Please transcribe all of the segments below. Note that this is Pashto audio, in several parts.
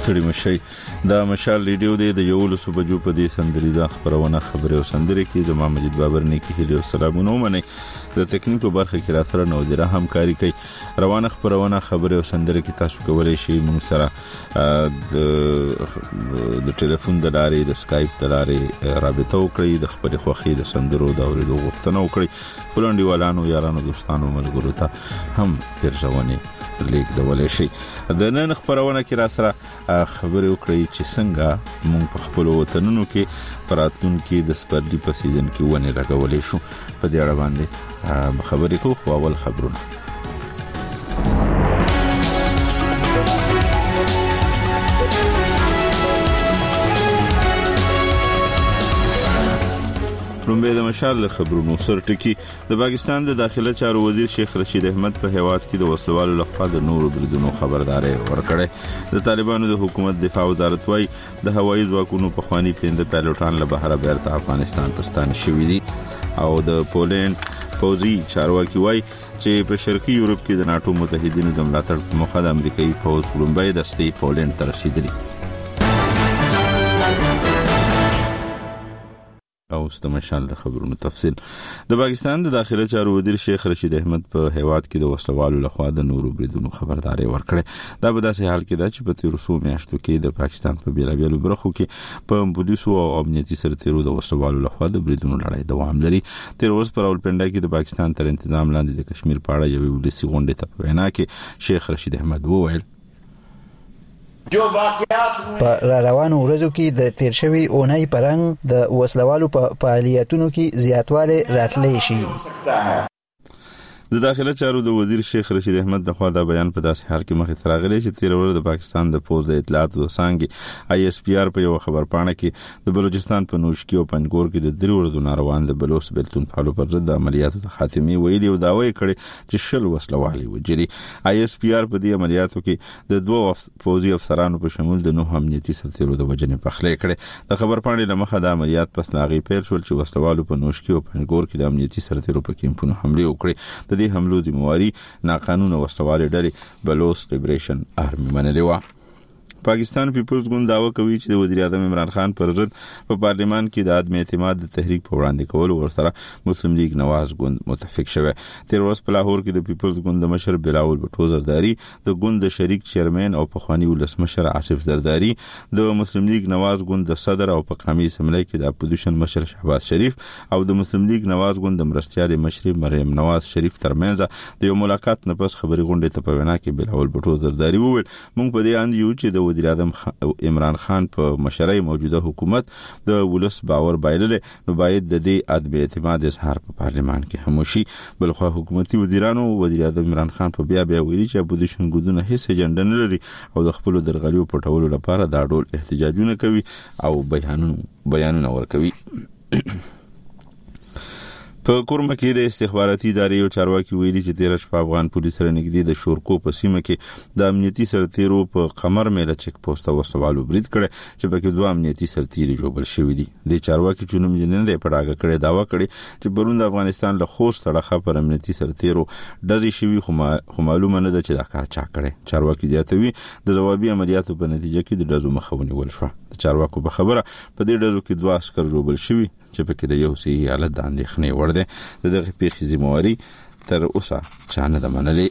ستړي مشي دا مشال ریډیو د یو لسو بجو په دې سندریزه خبرونه خبره او سندري کې زما مجید بابر نه کې هلي سلامونه مني د تکنیک په برخه کې را سره نو د همکاري کوي روانه خبرونه خبره او سندري کې تاسو کولای شئ موږ سره د ټلیفون د لارې د سکایپ د لارې رابطه وکړئ د خپل خوخي د سندرو د اورېدو غوښتنه وکړئ پلانډیوالانو یارانو دوستانو ملګرو ته هم پرځونی لیک د ولې شي د نن خبرونه کې را سره خبرې وکړي چې څنګه موږ په خپل وطنونو کې پراتون کې د سپرلی په سیزن کې ونه لګولې شو په دې اړه باندې خبرې کوو خو اول خبرونه لومبه د مشال خبرونو سرټکی د پاکستان د داخله چارو وزیر شیخ رشید احمد په هیواد کې د وسلوالو لخوا د نورو بریدونو خبرداري ورکړه د طالبانو د حکومت دفاع وزارت وايي د هوایي ځواکونو په خواني پیند پایلوټان له بهر بیرته افغانستان ته ستانه شوي دي او د پولند پوزي چارواکي وايي چې په شرقي یورپ کې د ناتو متحدینو د ملاتړ په مخه د امریکایي پوز لومبه دستې پولند ته رسیدلي او استمشال د خبرونو تفصیل د پاکستان د داخله چارو وزیر شیخ رشید احمد په هیواد کې د وسلوالو لخوا د نورو بریدونو خبرداري ورکړه دا په داسې حال کې ده چې په تیروسو میاشتو کې د پاکستان په بیلابیلو برخو کې په پولیسو او امنیتي سرتیرو د وسلوالو لخوا د بریدونو لړۍ دوام لري تیر اوس پر راولپنډا کې د پاکستان تر تنظیم لاندې د کشمیر په اړه یو ولسی غونډه ته په وینا کې شیخ رشید احمد وویل په روانو ورځو کې د تیر شوی اونۍ پرنګ د وسلوالو په فعالیتونو کې زیاتوالی راتلی شي د داخله چارو د وزیر شیخ رشید احمد د خوا دا بیان په داسې حال کې مخې ته راغلی چې تیر ورځ د پاکستان د پوز د اطلاعات او څنګه آی اس پی آر په یو خبرپاڼه کې د بلوچستان په نوشکی او پنګور کې د درې ورځو ناروان د بلوچ بلتون په حالو پر ضد عملیاتو ته خاتمه ویلي او داوی کړي چې شل وسلوالي وجري آی اس پی آر په دې عملیاتو کې د دوه فوزي افسرانو په شمول د نوه امنیتي سرتیرو د وجنې پخلې کړي د خبرپاڼې لمخه د عملیات پس لاغي پیل شول چې وسلوالو په نوشکی او پنګور کې د امنیتي سرتیرو په کیمپونو حمله وکړي د دې حملو ذمہواری ناقانونه وسلوالې ډلې بلوچ لیبریشن آرمي منلې و پاکستان پیپلز ګوند داوا کوي چې د وزیر اعظم عمران خان پر ضد په پارلیمان کې د عدم اعتماد د تحریک په وړاندې کولو ورسره مسلم لیگ نواز ګوند متفق شوه تیر ورځ په لاهور کې د پیپلز ګوند مشر بلاول بټو زرداری د ګوند شریک چیرمن او پخوانی ولسمشر آصف زرداری د مسلم لیگ نواز ګوند د صدر او په قومي اسمبلی کې د اپوزیشن مشر شهباز شریف او د مسلم لیگ نواز ګوند د مرستيال مشر مریم نواز شریف ترمنځ د یو ملاقات نه پس خبري غونډه ته په وینا کې بلاول بټو زرداری وویل موږ په دې اند یو چې د وزیر اعظم عمران خان په مشرۍ موجوده حکومت د ولس باور بایلل نو باید د دې عدم اعتماد اظهار په پارلیمان کې هم وشي بلخو حکومتي وزیرانو وزیر اعظم عمران خان په بیا ویلي چې اپوزیشن ګوندونه هیڅ اجنډا نه لري او د خپل درغلیو پټولو لپاره دا ډول احتجاجونه کوي او بیانونه ورکوي په کورمه کې د استخباراتي ادارې او چارواکي ویلي چې 13 شپه افغان پولیس سره نږدې د شورکو په سیمه کې د امنیتي سرتیرو په قمر میله چک پوسټ او سوالو برید کړي چې پکې دوه امنیتي سرتیري جوړل شوې دي د چارواکي چونم جنن د پړاګه کړي داوا کړي چې برون د افغانستان له خوست تړخه پر امنیتي سرتیرو ډزې شوي خو معلومه نه ده چې دا کار چا کړي چارواکي زیاتوي د جوابي عملیاتو په نتیجه کې د ډزو مخاوني ول شو د چارواکو په خبره په دې ډزو کې دوه عسكر جوړل شوي چې پکې د یو صحیح حالت د اندېښنې وړ ده دغه پیښې ذمہواری تر اوسه چانه د منلې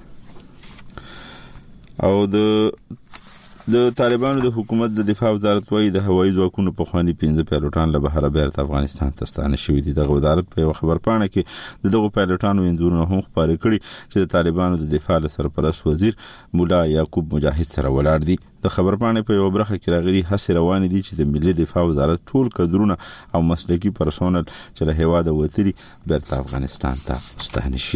او د طالبانو د حکومت د دفاع وزارت وايي د هوایي ځواکونو په خواني 15 پایلوټان له بهر بیرته افغانستان ته ستانه شوي دي د وزارت په یو خبرپاڼه کې دغه پایلوټانو اندورونه هم خبرې کړي چې د طالبانو د دفاع سرپرست وزیر مولا یعقوب مجاهد سره ولاړ دي د خبرپاڼې په یو برخه کې راغلي هڅې روان دي چې د ملي دفاع وزارت ټول کډرونه او مسلکي پرسونل چې له هیواده وتري بیرته افغانستان ته ستانه شي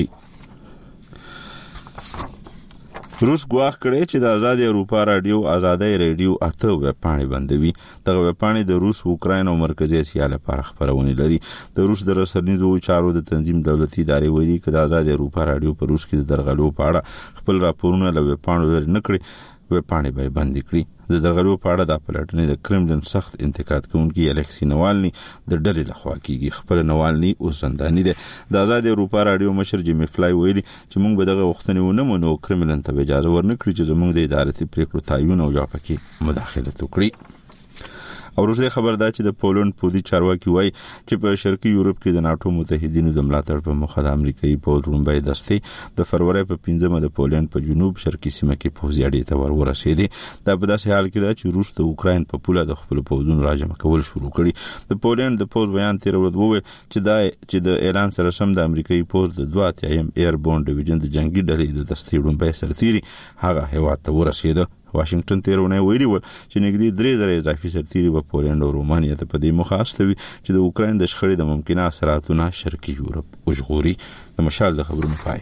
روس ګواښ کړی چې د آزاد اروپا رادیو آزادۍ رادیو اته ویبپاڼې بندوي دغه ویبپاڼې د روس اوکراین او مرکزي اسیا لپاره خبرونه لري د روس د رسنیزو چارو د تنظیم دولتي ادارې ویلي چې د آزاد اروپا رادیو په روس کې د درغلو په اړه خپل راپورونه له ویبپاڼو لري نه کړی ویبپاڼې به بند کړي. د درغلو په اړه د پلاتنې د کرملن سخت انتقاد کوونکی الکسی نوالني د ډلې لخوا کیږي. خپل نوالني او زنداني دی. د آزاد اروپا رادیو مشر جیمی فلای ویلي چې موږ به دغه وختونه ونه منو کرملن ته اجازه ورنکړي چې زموږ د ادارتي پریکړو تعین او یا پکې مداخله وکړي. او روسي خبر دا چې د پولند پودي چارواکي وایي چې په شرقي یورپ کې د ناتو متحدینو د ملاتړ په مخه د امریکایي پوځ رومبای دستې د فروری په 15مه د پولند په جنوب شرقي سیمه کې پوځي اډې ته ورسېدي. دا په داسې حال کې ده چې روس د اوکراین په پوله د خپل پوځونو راجمع کول شروع کړي. د پولند د پوځ بیان تیر ورځ وویل چې د ایران سره سم د امریکایي پوځ د 2 ایربورن ډیویژن د جنگي ډلې د دستې رومبای سرتيري هغه هیواد ته ورسېده. واشنگټن تیرونه ویلي ول چې نږدې 3,000 اضافي سرتيري په پولند او رومانیا ته په دې مخه استوي چې د اوکراین د شخړې د ممکنه اثراتونو شرقي یورپ وژغوري. د مشال د خبرونو پای.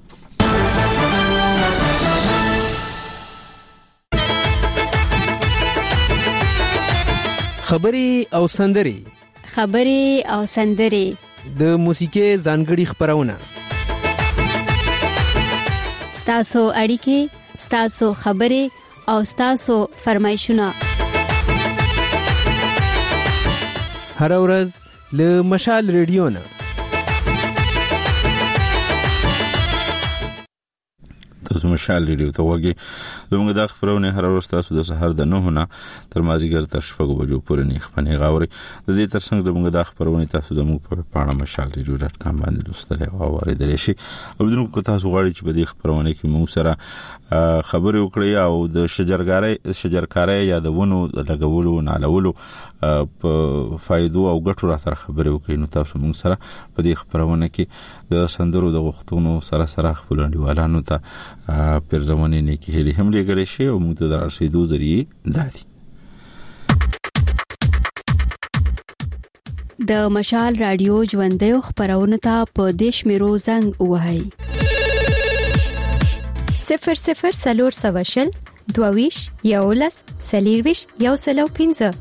خبري او سندري د موسیقي ځانګړي خبرونه ستاسو اړیکې ستاسو خبري او ستاسو فرمایشونه هر ورځ له مشال ریډیو نه. تاسو مشال ریډیو ته وګورئ. زموږ د خبرونه هر ورځ تاسو د سحر د 9 نه تر مازیګر تر 6 بجو پورې نه خبرونه غاوري. د دې ترڅنګ زموږ د خبرونه تاسو زموږ په پاڼه mashalradio.com باندې لوستل او اوریدل شي. او دغه تاسو غواړئ چې په دې خبرونه کې موږ سره خبرې وکړي او د شجرکارۍ یا د ونو لګولو نالولو په فائدو او ګټو را سره خبرې وکړي. نو تاسو موږ سره په دې خبرونه کې د سندرو د وختونو سره خپل انډیوالانو ته پرځمنې نه کې هلي هم لګل شي او موږ ته د رسیدو ذریعہ دادي. د مشال رادیو ژوندې خبرونه ته په دیش میرو زنګ وهاي 00 سلور سواشل دوویش یولس سلیرویش یوسلو 15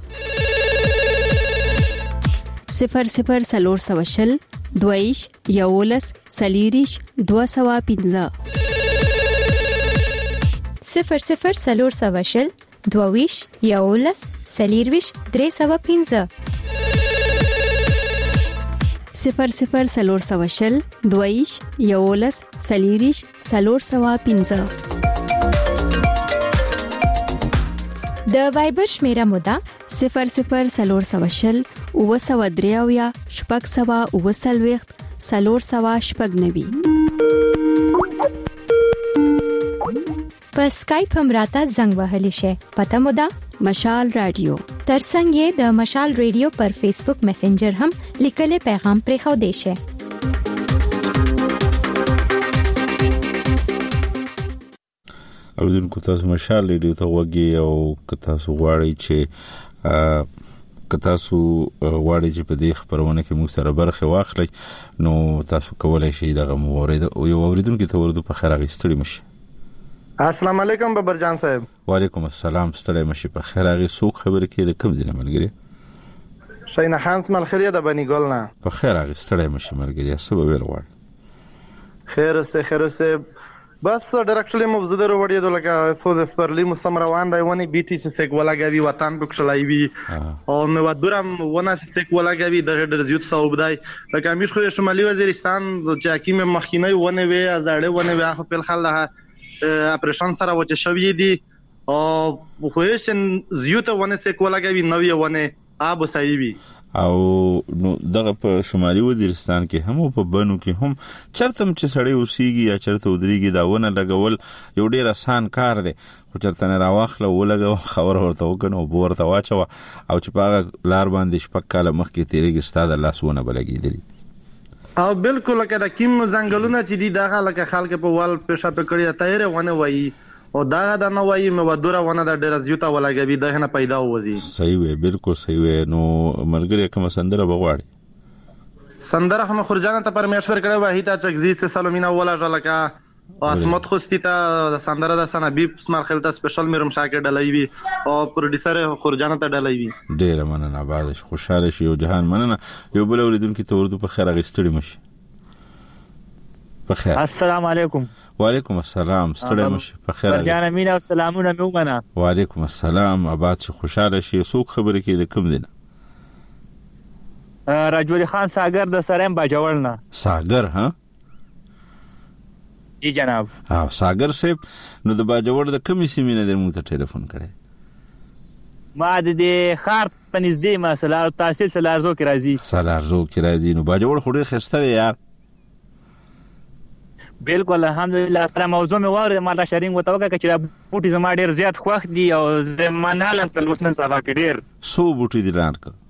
00 سلور سواشل دوویش یولس سلیریش 215 00 سلور سواشل دوویش یولس سلیرویش 315 00 سلور سواشل دویش یولس سلیریش سلور سوا 15 د وایبر شمیره مودا 00 سلور سواشل او سوا دریاویا شپږ سوا او سلويخت سلور سوا شپږ نوي. په سکایپ هم راته زنګ وهلی شي. پته مودا مشال رادیو. ترڅنګ یې د مشال رادیو پر فیسبوک میسنجر هم لیکل پیغام پرې خو دی شي. او دغه تاسو مشال رادیو ته وګورئ او تاسو غواړئ چې په دې خبرونه کې موږ سره برخه واخلئ نو تاسو کولای شئ دغه مورید او یو اوریدونکو ته ورته په خیر اغستړي مشي. السلام علیکم ببرجان صاحب. وعلیکم السلام. ستړی مشي په خیر اغه سوق خبر کې د کوم ځای ملګری شینا خان سمل خیریه د بنی ګل نه. په خیر اغه ستړی مشي ملګری سبب ویل غواړي. خیر سه بس ډایرکټلی مبزده وروړي د لکه سود سپرلی مستم روان دی ونی بي ټي سیک ولاګوي وطن بکشلای وی او نو ودورم ونه سیک ولاګوي د ډېر زیات صوب دی لکه امیر خو شمالي وزیرستان چې حکیم مخکینی ونه وی ازاړه ونه وی خو په خل ده اپریشن سره وچ شوی دی او خو یې زیات ونه سیک ولاګوي نو ونه ابو سایوي او نو دغه په شمالي وزیرستان کې هم په بنو کې هم چرته چې سړی اوسېږي یا چرته ودرېږي دا ونه لګول یو ډېر آسان کار دی خو چرته نه راواخله ولګو خبر ورته وکنو ورته واچو او چې په لار باندې شپږ کاله مخکې تیریږي ستاده لاسونه بلګېدلی او بالکل لکه د کیم ځنګلونه چې دي دغه لکه خلک په وال پېښه پکړی تایره ونه وایي او دا د نوای مودوره ونه د ډېر زیاته ولاګوي دغه نه پیدا وځي. صحیح وي بالکل صحیح وي. نو ملګری کوم سندره بغواړي سندره هم خرجانه ته پرمیشور کړه وای ته چغزي سه سلمینا ولا ژلکا اسمت خوستی ته د سندره د سنبی اسماعیل خلته سپیشل میرم شاکر ډلای وی او پروډوسر خرجانه ته ډلای وی. ډېر مننه بعدش خوشاله شي او جهان مننه یو بل اوریدونکو ته ورته په خیر غستړي مشي په خیر. السلام علیکم. وعلیکم السلام. ستړی مشه. په خیر. برجانه مینا او سلامونه مې ومنه. وعلیکم السلام. آباد شي، خوشاله شي. څوک خبرې کوي د کوم دینه؟ راجولی خان ساګر د سریم باجوړ نه. ساګر ها؟ جی جناب. ساګر صاحب، نو د باجوړ د کومې سیمې نه موږ ته ټلیفون کړی؟ ما د دې خار په نږدې ما سلار تحصیل سلارزو کې راځي. سلارزو کې راځي. نو باجوړ خو ډېر ښایسته دی یار. بالکل الحمدلله. سره موضوع مې واورېده، ما دا شرینګ ورته وکړه چې دا بوټي زما ډېر زیات خوښ دي او زه منالم تل اوس نن سبا کې ډېر. څو بوټي دي لار که؟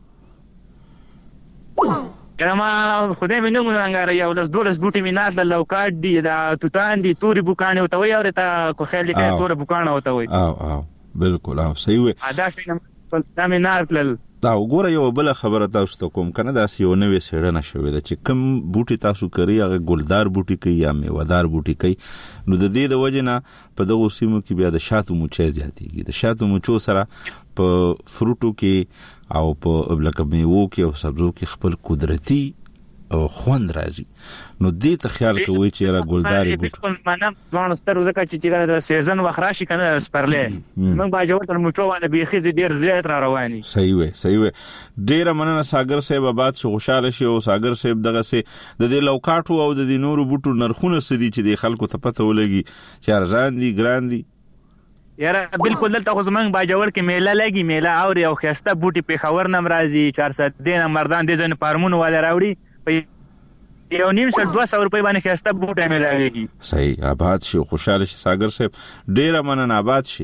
کنه ما خدای مې نه مونږ یو 10-12 بوټي مې ناز لوکاټ دي، دا توتان دي، توري بوکانې ورته وایي، اورې تا خیال کې تور بوکانه ورته وایي. بالکل صحیح وي. دا شي دا مې نارتل. دا وګوره یو بل خبره تاسو ته کوم کنه، دا یو نوې سیړنه شوې ده چې کوم بوټي تاسو کوي هغه ګلدار بوټي کوي یا میوهدار بوټي کوي. نو د دې د وجه نه په دغه سیمو کې بیا د شاتو مچۍ زیاتېږي. د شاتو مچو سره په فروټو کې او په لکه میوو کې او سبزو کې خپل قدرتي او خوند راځي. نو دې ته خیال کوي چې را ګلداري بوټ بالکل منم ځوان ستر زکه چې د سیزن وخت راشي کنه سپرلې موږ باجوړ تر مچو باندې بيخي ډیر زیات را رواني. صحیح وي ډیر مننه ساګر صاحب. آباد شو، خوشاله شي. او ساګر صاحب دغه سي د دې لوکاټو او د دې نورو بوټو نرخونه سدي چې د خلکو ته پته ولګي چې ارزان دي ګران دي. یاره بالکل دلته خو زمونږ باجوړ کې میله لګي، میله اوري او خسته بوټي پیښور نم راځي، 400 دینه مردان دي ځنه فارمونه والا راوړي په 1.5-200 روپۍ باندې خسته بوټي میله لګي. صحیح. آباد شي، خوشاله شي ساګر صاحب. ډیر مننه. آباد شي.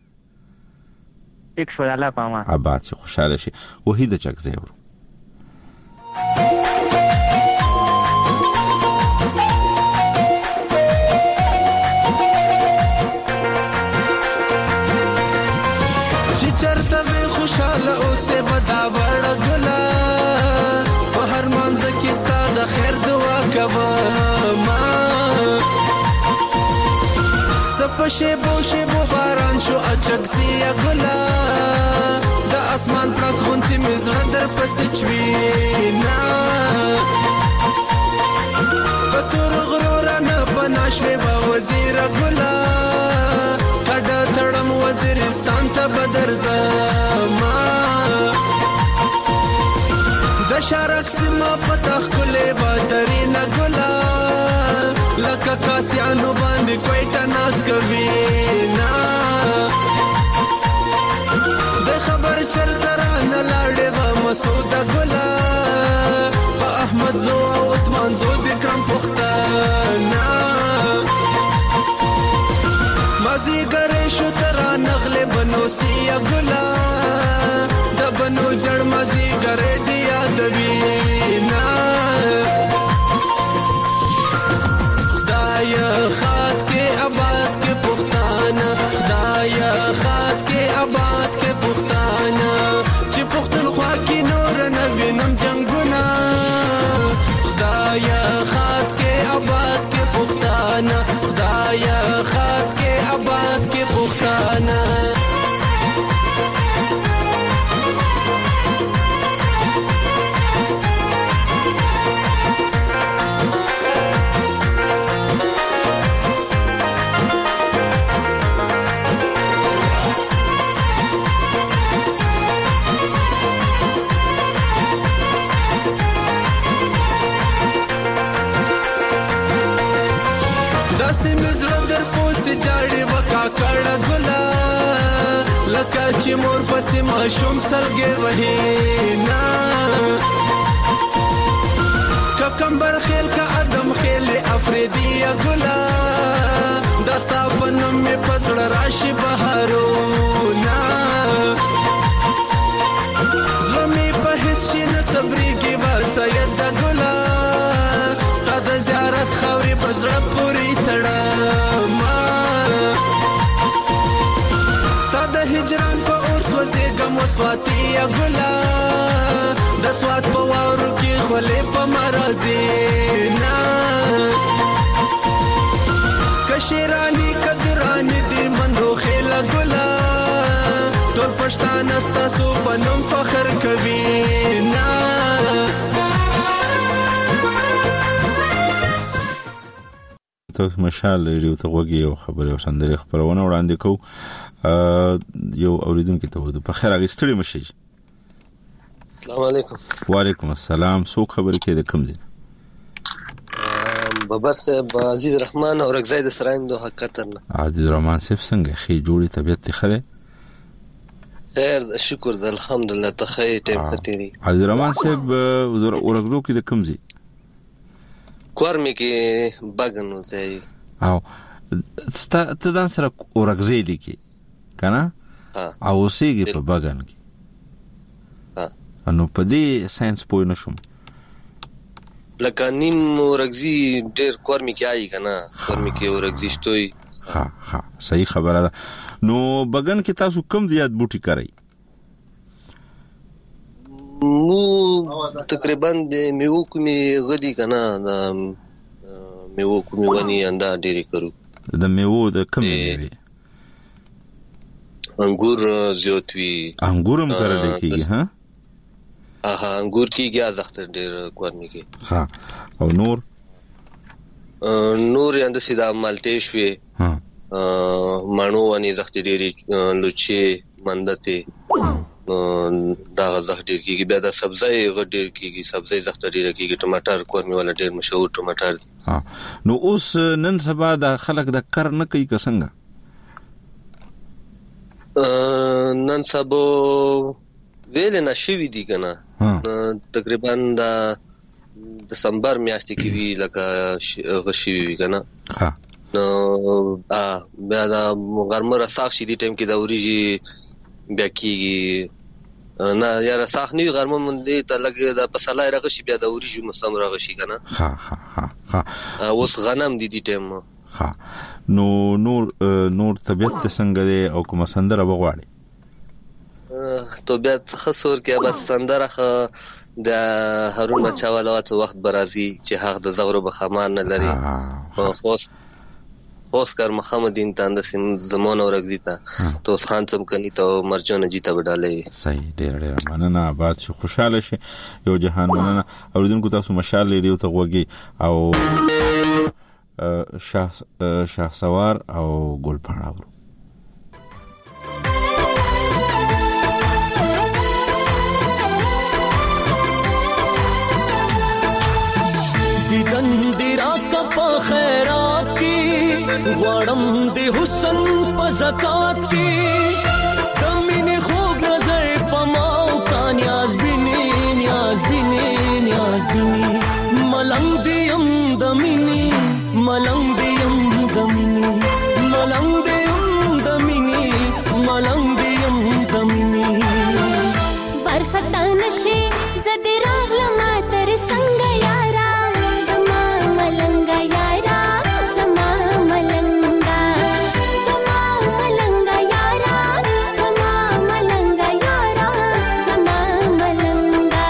یک شو الله پاما. آباد شي، خوشاله شي. وحید چک زیور. خوشاله اوسه بدا وړ ګلا په هر منځ کې ستاسو د خیر دعا کوم ما سپشه بوشه باران شو اچک زی ګلا د اسمان پر غونتی مزړه در پسې چوي نا پتور غرور نه بناشوي با وزیر ګلا کډه تړم وزیرستان ته بدر زما د شارک سما پتاخ کله بدرین ګلا لکه کاسيانو باندې کوټه ناز کوي نا د خبر چرته نه لاړې و مسعود ګلا په احمد زو او عثمان زو د کرم پختانا مازی گره شو ترا نغل بنو سیا گلا د بنو زړ مازی گره دیا دوینا خدای خاط کې آباد کې پښتانه، خدای خاط کې آباد کې پښتانه چې پښتونخوا کې نور نه وینم جنگونه خدای خاط کې آباد کې پښتانه، خدای خاط کې آباد کې پښتانه داسې مزړه در پوسې جاړې وکا کړه ګلا لکه چې مور پسې ماشوم سلګې وهي نا که کمبر خیل که ادم خیل افریدي ګلا دستا پنم می پسړه راشي بهارونا زلمي په هیڅ شي نه صبرېږي وسید ګلا ستاد زیارت خوري بزړه پوری تړم ستاد هجران په اوس وزګم وسواتي ګلا د سوات په وارو کې خولې په مرزي نا کشیرانی قدرانی دی منو خیل ګلا ټول پښتانه ستاسو په نوم فخر کوي نا ته مشال ریډیو ته وګي او خبرې او سندري خبرونه وړاندې کو یو اوریدونکو ته ود په خیر اغستړي مشي. السلام علیکم. وعلیکم السلام. سو خبر کې د کوم ځای؟ بابر صاحب عزیز رحمان او رغزای د سرایم دوه قطر نه. عزیز رحمان صاحب څنګه خې جوړي طبيعت خره؟ خیر شکر د الحمدلله ته خې ټیم کتيري. عزیز رحمان صاحب ورغلو کې د کوم ځای؟ کورمې کې باغنو ځای. او ته ځان سره ورغزي لیکي کنه؟ او سیږي په باغن کې. نو په دې ساينس پوه نشم. لکه نیم ورغزي ډېر کورمې کې آی کنه، کورمې کې ورغزي شتوي. ها صحیح خبره ده. نو بغن کې تاسو کوم زیات بوټي کوي؟ مو تقریبا د میوه کومي غدي کنه، د میوه کومي ونی انده ډېری کرو. د میوه د کوم میوه؟ انګور زیاتوي. انګورم کړل کېږي ها؟ انګور کېږي ازختر ډېر کورمې کې. ها او نور یاند سیدا مالټې شوي. مانو ونی زخت ډېری لوچي مندته دا زخت ډېر کېږي. بیا د سبزی غډېر کېږي، سبزی زخت ډېر کېږي. ټماټر کورمې ولا ډېر مشهور ټماټر. نو اوس نن سبا د خلک د کار نه کوي که څنګه؟ نن سبا ویل نه شوي دي کنه. تقریبا د دسمبر میاشتې کې وی لکه غشي وی کنه. نو بیا د غرمه رساخ شي دي ټیم کې د اوریجی بیا کېږي نه یا رساخ نه غرمه مونږ ته لګي د پسلای راغشي بیا د اوریجی موسم راغشي کنه. اوس غنم دي ټیم. نو نور طبيعت څنګه دی او کوم سندره بغواړي؟ طبيعت خسور کې بس سندره د هارون بچاواله وخت برازي چې هغه د زغرو بخمان نه لري. اوسکار محمد دین تاند سیم زمون اورګزی تا تو خان سم کني ته مرجو جیتا وډالې. صحیح ډېر مننه. آباد شو، خوشاله شي. یو جهان مننه. اوریدونکو تاسو مشال ریډیو ته وګي او شاه سوار او ګل پاڼاورو. دیدن دی راکا پا خیرات کی، غوارم دی حسن پا زکات کی، دمین خوب نظر پا ماو کا نیاز بینی ملنگ دیم دمینی ملنگ دیم دمینی برخطا نشی زدی راغلما تر سنگ یارا زما ملنگا یارا زما ملنگا یارا زما ملنگا یارا زما ملنگا.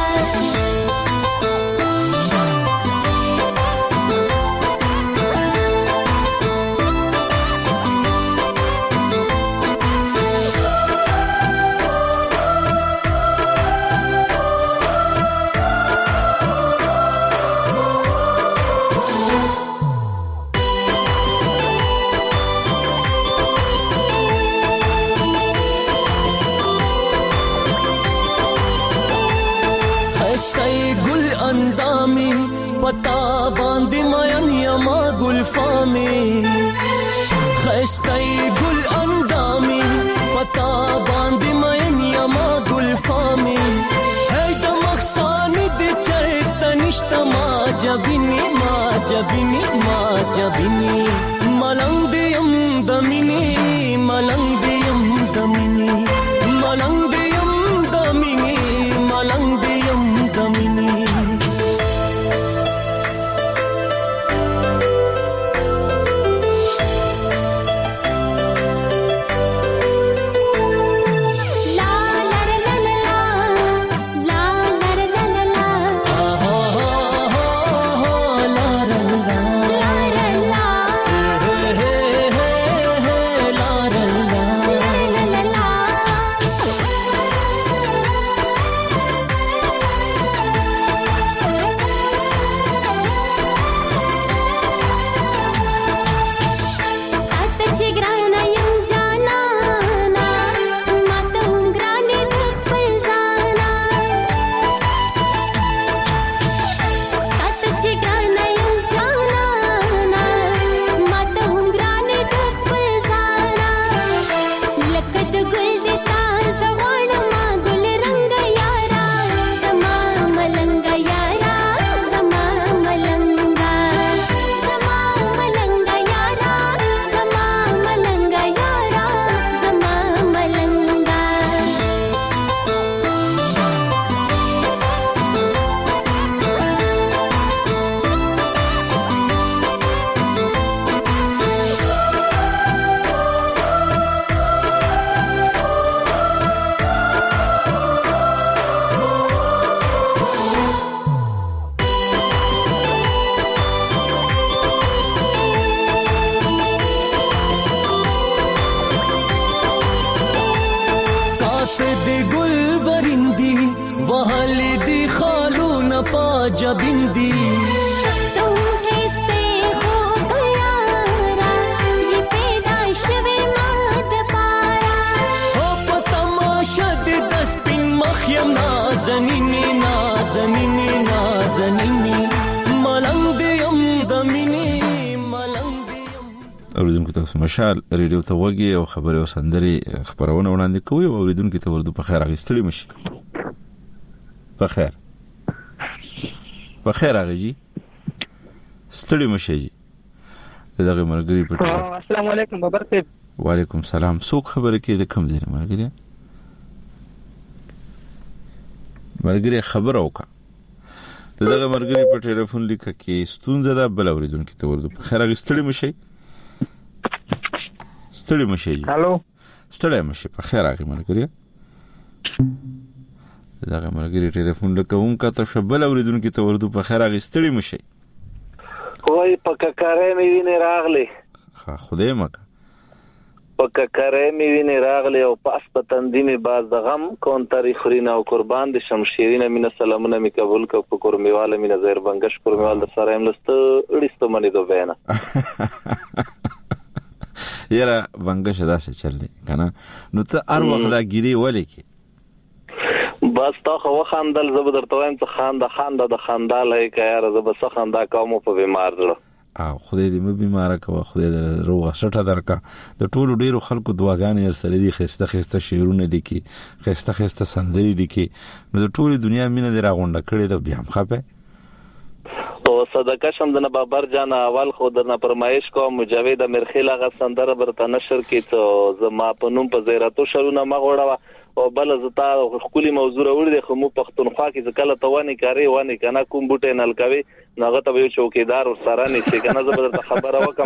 پتا باندې مېن یما ګل فامي خستای ګل اندامي پتا باندې مېن یما ګل فامي هي د مخسان دې چرته نشته ما جبيني ملنګ دې يم دميني ملنګ دې يم دميني ملنګ دې يم دميني ملنګ دې يم دميني. میندی تو هسته خوب یارا یہ پیدا شوی ماد پارا او پتماشا د دسپین مخیم نازنینی نازنینی نازنینی ملنګ دیم دمینی ملنګ دیم. اوریدونکو تاسو مشال ریډیو ته وګي او خبري او سندري خبرونه وړاندې کوي او اوریدونکو ته ورته په خیر اغستړي مشي. په خیر اغجی ستړي مشي جی دغه مرګري په السلام علیکم بابر صاحب. وعلیکم السلام. څوک خبره کوي د کوم ځای مرګري؟ مرګري خبر اوکا دغه مرګري په ټلیفون لیکه کې ستونزه ده بل اوریدونکو ته ورته په خیر اغستړي مشي. ستړي مشي جی. هالو ستړي مشي په خیر اغه مرګري دغه مرګري ټلیفون لکوم کا ته شبل اوریدونکو ته ورته په خیر اغه ستړي مشي. وای پککارې مې ویني راغلي. ها خدای مکه پککارې مې ویني راغلي او پاس پتندې مې باز د غم کون تاریخ رینا او قربان د شمشیرینه مینه سلامونه مې قبول کو په قرمیواله مینه زهر بنگش قرمیوال د سره املست اړیستو منی دو وینا یرا بنگش داسه چللی کنه نو ته هر وخت دا ګيري ولې کی بس تا خو خاندل زبر تویم ته خاندا د خاندالای کيار زب سخندا کوم په بیمار زړه او خدای دې مې بیمار کا خدای دې روغه شټه درکا د ټولو ډیرو خلکو دعاګانې سره دي خسته شعرونه لیکي خسته سندري لیکي نو د ټولو دنیا مینه دې راغونډه کړې ده بیا هم خپه او صدقه شم د بابر جان اول خو درنه فرمایش کوم مجاوید امرخیل هغه سندره برته نشر کی ته زما په نوم په زیراتو شرونه مغوړه او بل زتا خولي موضوع وړي د خمو پختونخوا کې ځکه توانی کاری وانی کنه کوم بوټه نل کوي ناغه ته یو چوکیدار سره نشي کنه زبر ته خبره وکم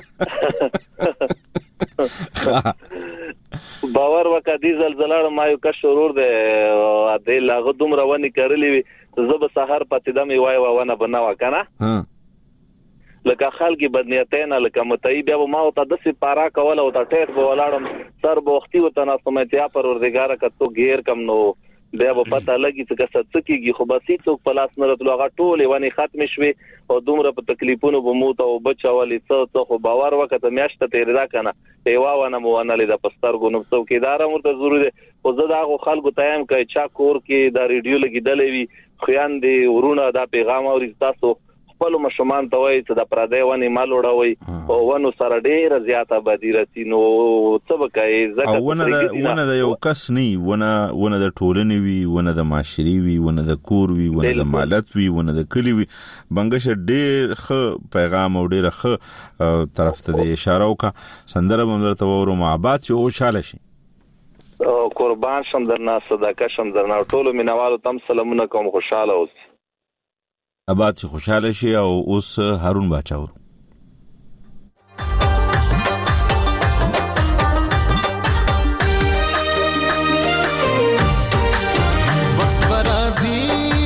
باور وکړي زلزلہ ما یو کا شرور ده د لاغه دوم رواني کړلې زب سحر پاتې دمه وای ونه بنوا کنه لکه خلګي بدنیتین لکه متئی بیا ما او ته د سی پارا کول او ته ټیټ بولاړم سر بوختي وته نه سمتیا پروردگار کتو غیر کم نو بیا په پتا لګي چې څه کیږي خو بسې څوک پلاس نه راتلو هغه ټوله ونی ختم شوي او دومره په تکلیفونو بموت او بچاولي څه خو باور وکړه میاشته تیر دا کنه ایوا ونه مو نه لیدا پسترګو نو څوکیدار مرته ضروري ده خو زه دا خلکو ته هم کوي چا کور کې دا ریډیو لګیدلې وي خویان دي ورونه دا پیغام اوري تاسو خپل مشمان ته وایي چې د پردې ونی مال وړوي او ونو سره ډېر زیاته بدی رسی نو څه وکړي ځکه ونه د یو کس نه ونه د ټولنې وی ونه د معاشري وی ونه د کور وی ونه د مالت وی ونه د کلی وی بنگش ډېر ښه پیغام او ډېر ښه طرف ته د اشاره وکا سندره باندې ته ورو محبت چې او شاله شي قربان شم درنه صدقه شم درنه ټولو مینوالو تم سلامونه کوم خوشاله اوس آباد چې خوشاله شي او اوس هارون باچاور وخت برازي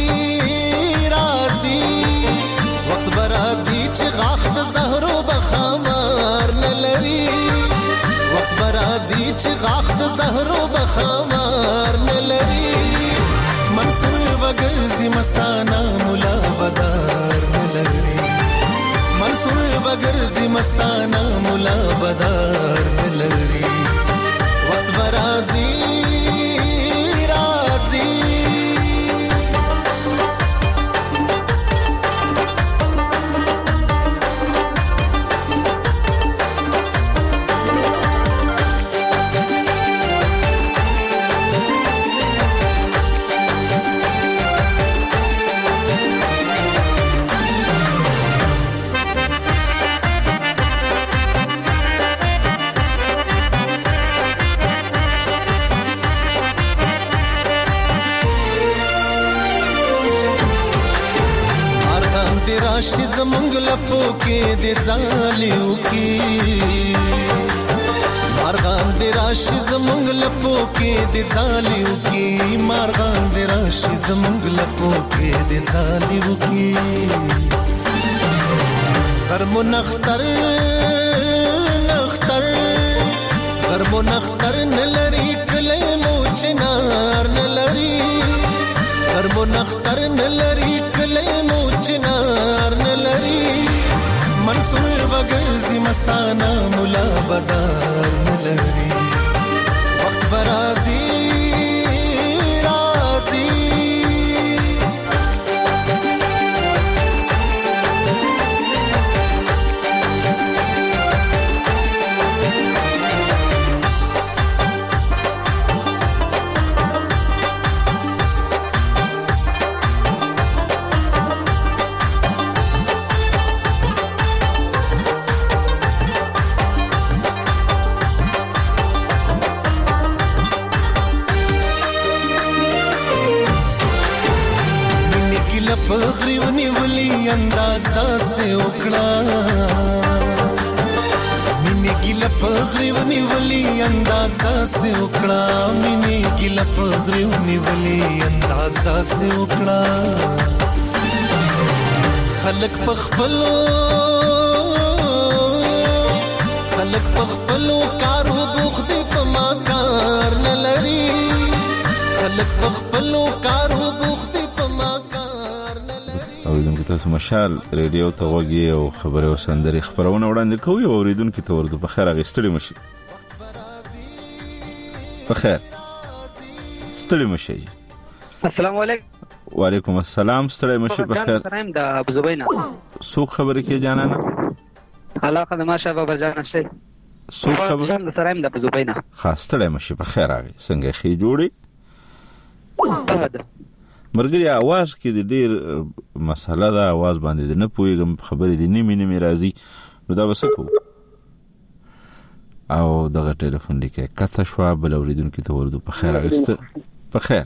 چې غاخ د زهرو بخمار نه لري وخت برازي چې غاخ د زهرو بخمار نه لري منصور وګرځي مستانه مولا بدار نلري منصور وګرځي مستانه مولا بدار نلري وخت برازي راشي زمونږ لپو کې د ځالیو کې مارغان د راشي زمونږ لپو کې د ځالیو کې مارغان د راشي زمونږ لپو کې د ځالیو کې غرمو نختر غرمو نختر نلري کله مو چنار نلري غرمو نختر نلري کله مو منصور بغرزي مستانه مولا بدار نلري وخت برازي پغری ونیولی انداز داسې وکړه مینې ګیله پغری ونیولی انداز داسې وکړه مینې ګیله پغری ونیولی انداز داسې وکړه خلک پخپلو کارو بوخت په ما کار نه لري خلک پخپلو کارو بوخت په ما اوریدونکو تاسو مشال ریډیو ته وګورئ او خبره او سندري خبرونه وړاندې کوي او اوریدونکو ته ورته په خیر غستړي مشي په خیر ستړي مشي السلام علیکم وعلیکم السلام ستړي مشي په خیر سلام د ابو زبینا څوک خبرې کې جانانه علاقه د ماشه بابا جان شي څوک خبر د سلام د ابو زبینا خاص ستړي مشي په خیر راغی څنګه خې جوړي مرګري आवाज کې د ډیر مسله دا आवाज باندې نه پويګم خبرې دي نیمه راځي نو دا وسکو او دغه ټلیفون لیکه کته شو بل اوریدونکو ته ورده په خیر اغست په خیر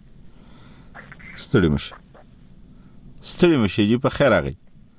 ستړي مشه جی په خیر اغي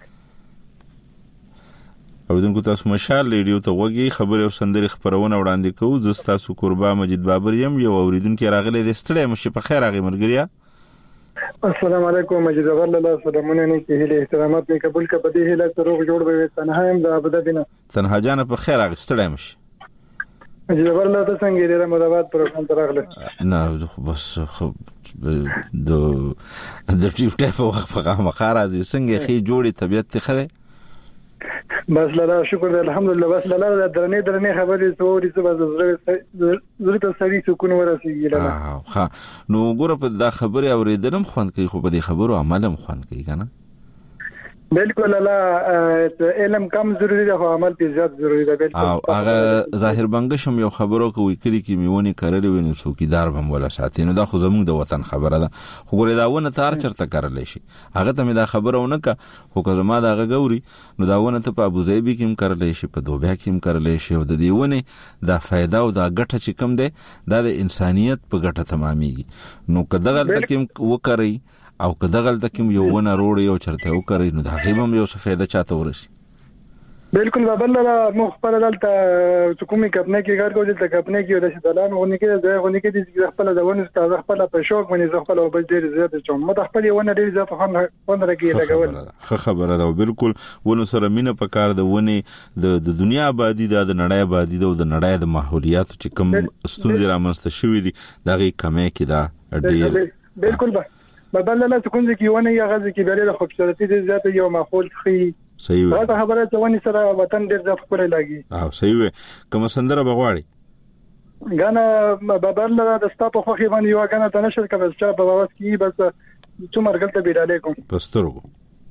اوریدونکو تاسو مشال ریډیو ته وګي خبره او سندري خبرونه وړاندې کوو زستا سو قربا مجید بابر يم یو اوریدونکو راغلي ستړي مشه په خیر اغي مرګریا السلام علیکم مجید الله سلامونه نه کې هله احترامات نه قبول کا بده هله تروغ جوړ به تنها هم د ابدا بنا تنها جان په خیر اغستړی مش مجید الله ته څنګه لري مداوات پروګرام تراغله نه بس خو د ټیپ ټاپ وقفه مخاره دي څنګه خي جوړي طبيعت خره بس لاله شکر الحمدلله بس لاله درنې خبرې سوري څه بس زړه ته سړي سکون ورسیږي لاله ها نو ګوره په دا خبره اوریدلم خوان کوي خو په دې خبرو عملم خوان کوي کنه بالکل لاله علم کم ضروری ده خو عمل په زیات ضروری ده بالکل او هغه ظاهر بنګشم یو خبرو کوي کلی کی میونی کړلې ویني څوکیدار بم ولا ساتي نو دا خو زموږ د وطن خبره ده خو ګوره دا ونه تار چرته کړلې شي هغه ته مې دا خبرونه کا خو که زما دا غوري نو دا ونه ته په ابوظبي کې هم کړلې شي په دوبه کې هم کړلې شي او د دې ونه دا फायदा او دا ګټه چې کم ده دا د انسانيت په ګټه تماميږي نو کداغه تکم وکړي او که دغه تکم یو ونه روړی او چرته وکړي نو دا غیبم یو څه فائدہ چاته ورسي بالکل بابا مخبر دلته حکومت کپنه کې کار کوي دلته کپنه کې د شدلان غونې کې د غونې کې د خپل د ونه ستاسو خپل په شوق باندې خپل او بل ډیر زیات چوم مت خپل ونه ډیر زیات خونه راګي لګول خبره ده بالکل ونه سره مینه په کار د ونه د دنیا آبادی د نړۍ آبادی د نړۍ د ماحولیات چې کوم ستونزې رامنځته شوې دي دغه کمې کې دا ډیر بالکل بابا له څنګه کې ونه یا غزه کې بلې خوبصورتي دي زیات یو ماحول خي صحیح وي دا خبره چې ونی سره وطن ډیر ځخ کولای لګي او صحیح وي کوم سندره بغواړي غانا بابا له د ستا په خوخي باندې یو غانا ته نشل کبل چې په واس کې بس څومره غلطه بیره کوم پسترګو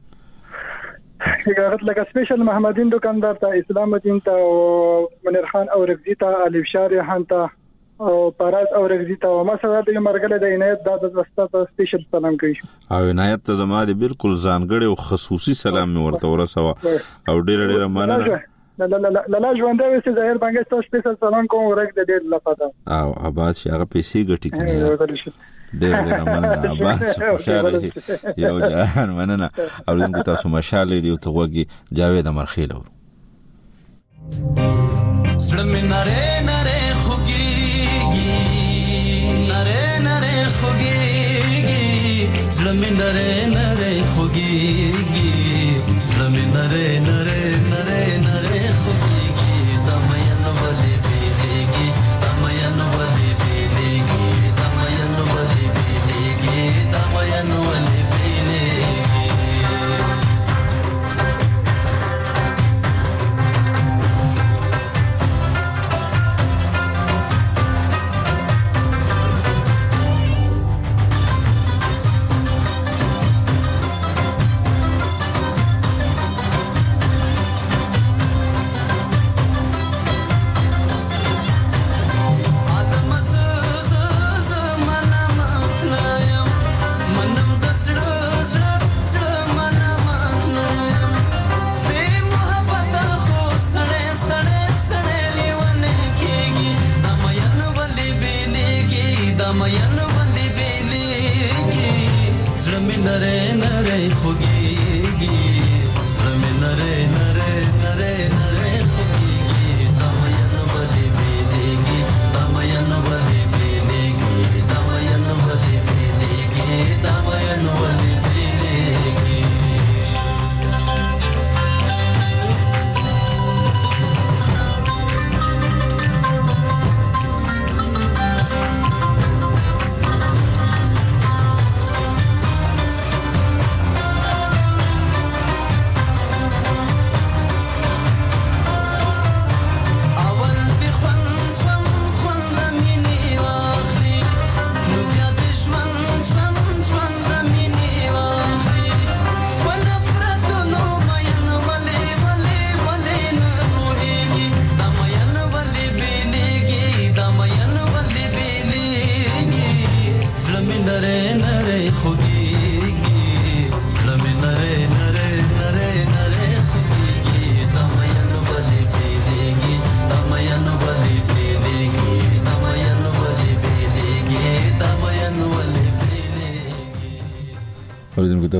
هغه لکه سپیشل محمدین دکاندار ته اسلام الدین ته منیر خان او رغزی ته الف شاری خان ته او پاراز او رغزی ته ما سره د مرګله د عنایت د دستا سپیشل سلام کوي او عنایت ته زما دي بالکل ځانګړی او خصوصي سلام مې ورته ورسوه او ډېر مننه لا ژوند دی چې ظاهر باندې تاسو سپیشل سلام کوم ورګ د ډېر لپاره او اباد شي هغه پیسې ګټي کنه ډېر مننه اباد خوشاله یو جان مننه او دغه تاسو مشاله دی ته وګي جاوید امرخیل اور سړم نره نره خوږیږي نره نره خوږیږي سړم نره نره خوږیږي سړم نره نره نره نره خوږیږي تمین ولې بیلېږي تمین ولې بیلېږي تمین ولې بیلېږي تمین ولې بیلېږي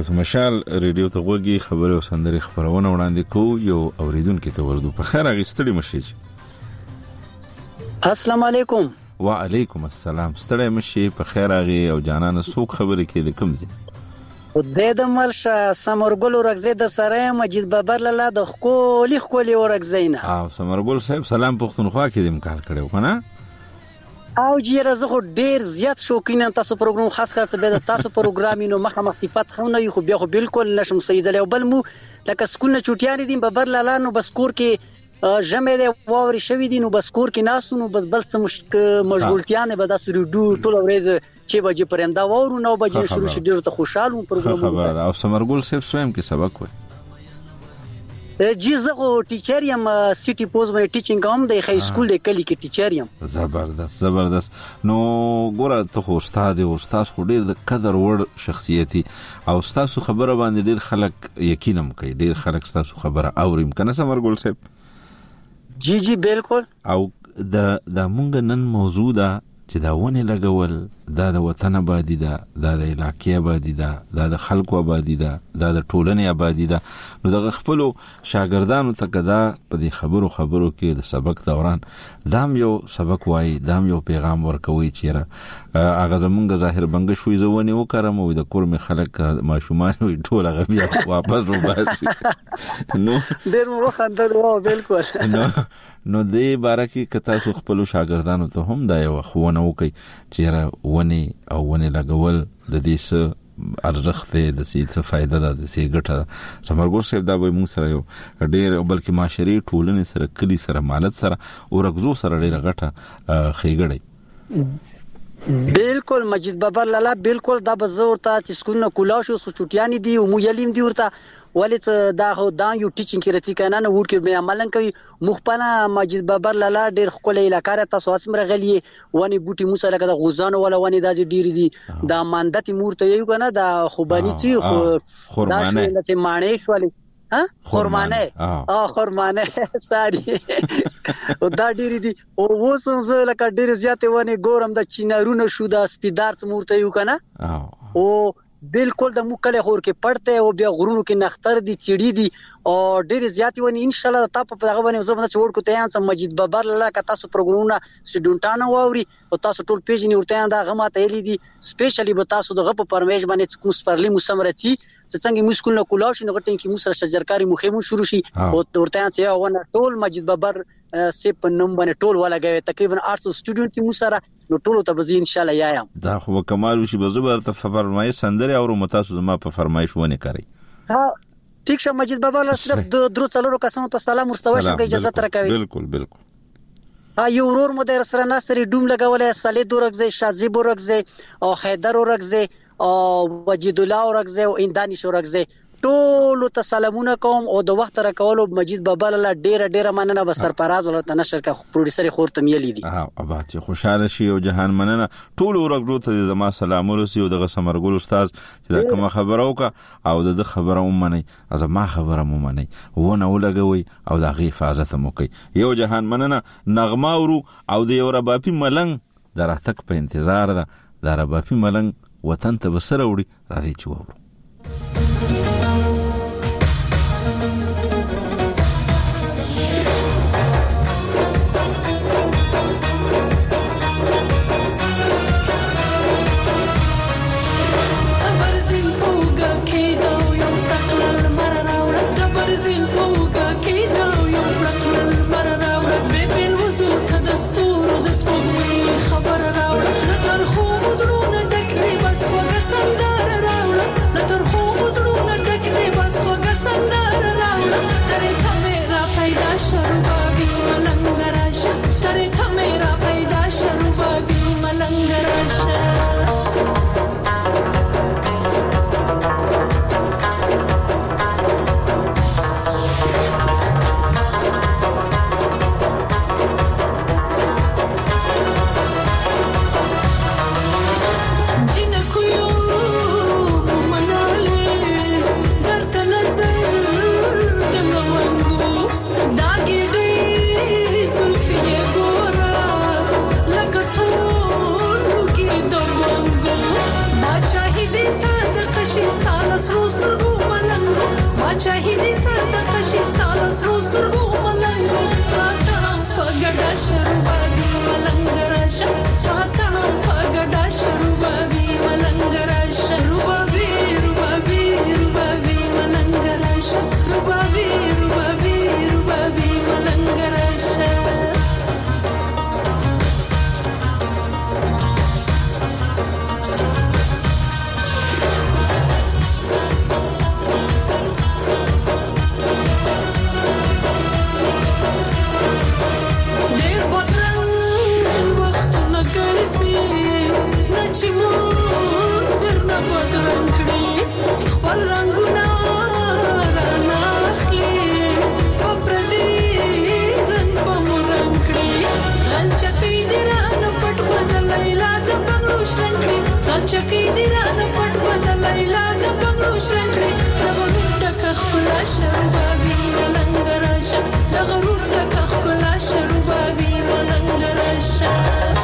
د مشال ریډیو ته وګي خبره او سندري خبرونه وړاندې کو یو اوریدونکو ته ورغو په خیر اغستړي مشي. السلام علیکم. وعلیکم السلام. ستړي مشي په خیر اغي او جانانه سوق خبرې کې د کوم دي د ملشه سمرګل ورغزي د سره مجید بابر لاله د خولي ورغزینه. سمرګل صاحب سلام پښتونخوا کې دم کار کړو کنه او جیره زه ډیر زیات شوقین تاسو پروګرام خاص کار څه به تاسو پروګرامینو مخه صفات خونه یو خو بیا خو بالکل نشم سیدل او بل مو لکه سکول نه چوټیان دي ببر لاله نو بس کور کې جمع دی واوري شوی دي نو بس کور کې ناسو نو بس بل څه مشغولتیا نه به تاسو ډو ټول ورځ چې بجې پرنده وورو نو بجې شروع شي ډیر ته خوشاله پروګرام خبر او سمرګل صاحب سویم کې سبق وای جی زه ټیچر یم سیټي پوز باندې ټیچینګ هم د های سکول د کلی کې ټیچر یم. زبردست نو ګوره ته خو استاد او استاد خو ډیر د قدر وړ شخصیتي او استاد خبره باندې ډیر خلک یقینم کوي ډیر خلک استاد خبره اوریم کنه سمرګل صاحب. جی بالکل. او د مونږ نن موضوع ده چې دا ونه لګول دا د وطن آبادی ده دا د علاقې آبادی ده دا د خلکو آبادی ده دا د ټولنې آبادی ده نو د خپل شاګردانو ته کدا په دې خبرو کې د سبق دوران دام یو سبق وای دام یو پیغام ورکوي چیرې هغه زمونږ ظاهر بنګ شوې زونه وکړم او د کور می خلک ماشومان وي ټول هغه بیا واپس وباسي نو ډېر مو خندل وو بالکل نو دې بارکه کتا سو خپل شاګردانو ته هم دا یو خوونه وکي چیرې ونی او ونی لګول د دې څه ارزښت د څه فائدہ ده د څه ګټه سمرګور صاحب دا به موږ سره یو ډېر بلکې معاشري ټولنې سره کلی سره مالت سره او رغزو سره ډېر غټه خېګړې. بالکل مجید بابر لاله بالکل دا بزور ته چې سکول نه کولا شو سوچټیانی دی او مو یلیم دی ورته ولې دا هو دا یو ټیچینګ کې رچی کنه نو ورکه به عملن کوي مخپنه مجید بابر لاله ډیر خپل علاقې تاسو اسمر غلی ونی بوټي موسی لکه د غوزان ولا ونی د ډیر دي دا ماندتي مورته یو کنه دا خوبانی چی خو دا چې مانې شولې ها خورمانه خورمانه ساري او دا ډیر دي او وسنځ لکه ډیر زیاتې ونی ګورم د چینارونه شو د سپیدار مورته یو کنه او بالکل د مکله خور کې پړته او بیا غرونو کې نختر دي چړي دي او ډېر زیاتې ونی ان شاء الله تاسو په هغه باندې زما چوڑ کو ته ان مجید بابر لاله کا تاسو پروګرامونه سټډونټانو واوري او تاسو ټول پیژنې ورته دا غما ته لې دي سپیشلی به تاسو دغه په پرمیش باندې کوم سپرلی مسمرتي چې څنګه مشکل نه کولاو شي نو غټین کې مو سره شجرکاری مخیمون شروع شي او ورته چې ونه ټول مجید بابر سپ نوم باندې ټول ولګوي تقریبا 800 سټوډنټ مو سره نو ټول ته به ان شاء الله یایم دا خو کمال وشي به زبر ته فرمایي سندره او متاسو زما په فرمایش ونه کوي. ها ټیک شه مجید بابا له صرف د درو څلورو کسانو ته سلام ورستوي شم کې اجازه تر کوي. بالکل ها یو ورور مو در سره ناستري ډوم لګولې صالح دورغزي شازي بورغزي او حیدر ورغزي او وجید الله ورغزي او اندانش ورغزي ټول ته سلامونه کوم او د وخت را کولو مجید بابا له ډیره مننه به سرپراز ولته نشر کا پروډوسر خورته میلې دي. ابات خوشاله شي او جهان مننه ټول ورغلو ته زما سلام ورسي او د سمرګل استاد چې دا کوم خبره وکا او د خبره ومني از ما خبره ومني ونه ولګوي او د غي حفاظت مو کوي یو جهان مننه نغمه ورو او د یو رباپي ملنګ دراتک په انتظار ده د رباپي ملنګ وطن ته بسره وړي راځي چې وورو. سندره راوړه لتر خو زړونه ډک شهیدی سر د قشي سال سرو سرو ملنګ پاتا پګډا شربابي ملنګ راشه پاتا پګډا شربابي ملنګ راشه ربابي ربابي ربابي ملنګ راشه ربابي ربابي ربابي ملنګ راشه چکی دی رانه پټ بدل لیلا د بنگلو شرنګړي د غرور ټک خلا شربابي ملنګ راشه د غرور ټک خلا شربابي ملنګ راشه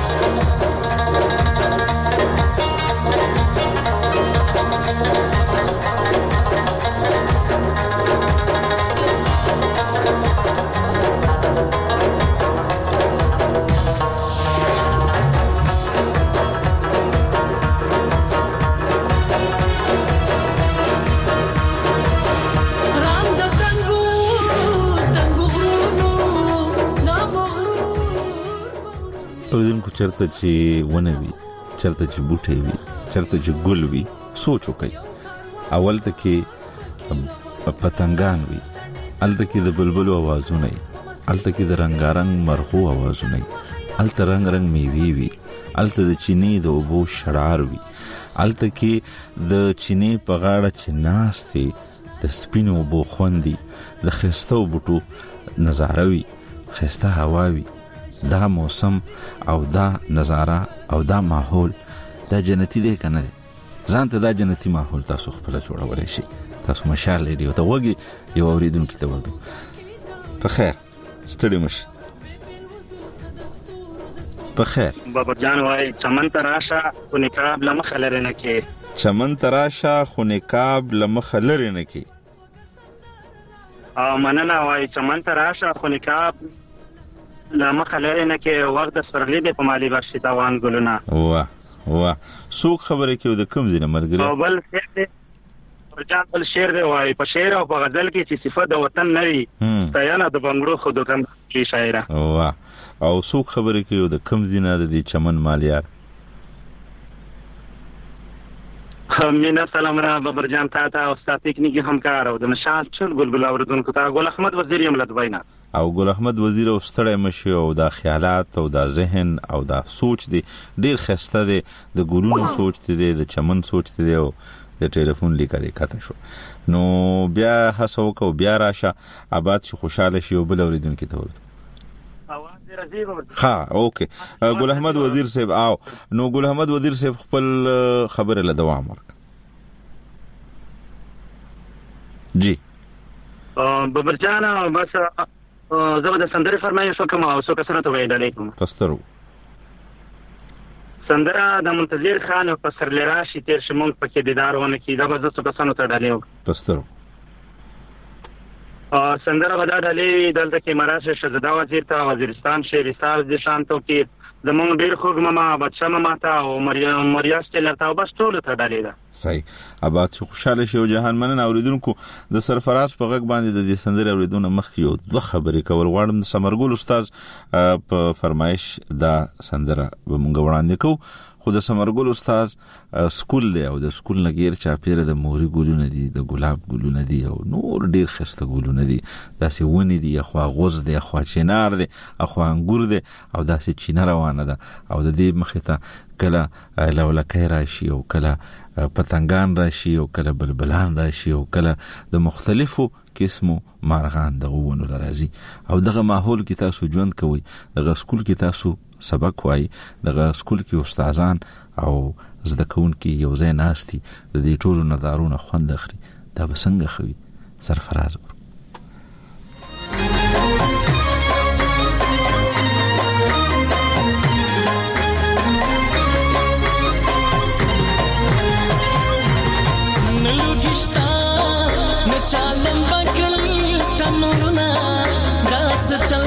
چرته چې ونوي چرته چې بوټي وي چرته چې ګل وي سوچ وکړئ اول ته کې پتنګان وي الته کې د بلبل اوازونه وي الته کې د رنگارنګ مرغو اوازونه وي الته رنگ رنگ میوي وي الته د چینی د اوبو شړار وي الته کې د چینی په غاړه چې ناستې د سپینو اوبو خوندي د خستو بوټو نظاره وي خسته هوا وي دا موسم او دا نظاره او دا ماحول دا جنتی دی کنه ځان ته دا جنتی ماحول تاسو خپل جوړولای شي تاسو مشال لري او ته وګي یو اوریدونکو ته ورته په خیر ستړي مش په خیر بابا جان وای چمن تراشه خو نقاب لمخ لري نه کې چمن تراشه خو نقاب لمخ لري نه کې او مننه وای چمن تراشه خو نقاب لمخ لري نه کې وخت د سپرلی د پمالي برشي تاوان ګلونه واه واه څوک خبره کوي د کوم ځای مرګري او بل شعر دی ورجان بل شعر دی وای په شعر او په غزل کې چې صفات د وطن نه وي تیانه د بنگړو خو د کم کې شاعره واه او څوک خبره کوي د کوم ځای نه د چمن مالیار مینا سلام را بابر جان تا او استاد تکنیکی همکار او د مشال چل ګلګل اوردونکو ته ګل احمد وزیر یم لدوینا او ګل احمد وزیر او ستړی مشي او دا خیالات او دا ذهن او دا سوچ دی ډیر خسته دی د ګلونو سوچ دی د چمن سوچ دی او د ټلیفون لیکه کاته شو نو بیا هڅه وکاو بیا راشه آباد شي خوشاله شي او بل اوریدونکو ته ورته ها اوکے ګل احمد وزیر صاحب او نو ګل احمد وزیر صاحب خپل خبره له دوام ورک جی بابر جان بس زه د سندرې فرمایش وکم او څو کسانو ته ویل علیکم پسترو سندره د منتظر خان او پسر لراشي تیر شمون پکې دیدارونه کې دا به څو کسانو ته ډالې پسترو سندره ودا ډلې دلته کې مراشه شزدا وزیر ته وزیرستان شهر ساز د شانتو کې زمون ډیر خوږ ماما بچا ماما ته او مریاس ته لرته بس ټول ته ډلې ده صحیح آباد شو خوشاله شو جهان منن اوریدونکو د سرفراز په غږ باندې د دې سندره اوریدونه مخ یو دوه خبرې کول غواړم سمرګل استاد په فرمایش دا سندره به مونږ وړاندې کوو خو د سمرګل استاد سکول دی او د سکول نګیر چاپیره د موري ګلونه دي د ګلاب ګلونه دي او نور ډیر خسته ګلونه دي داسې ونی دي خو غوز دي خو چنار دي خو انګور دي او داسې چینه روانه ده او د دې مخې ته کله لولکې راشي او کله پتنګان راشي او کله بلبلان راشي او کله د مختلفو قسمو مارغان دغه ونو لرازي او دغه ماحول کې تاسو ژوند کوئ دغه سکول کې تاسو سبق وای دغه سکول کې استادان او زده کوونکي یو ځای ناشتي د دې ټولو نظرونو خوند اخلي دا به څنګه خوي سرفراز نلوګشتا نچالم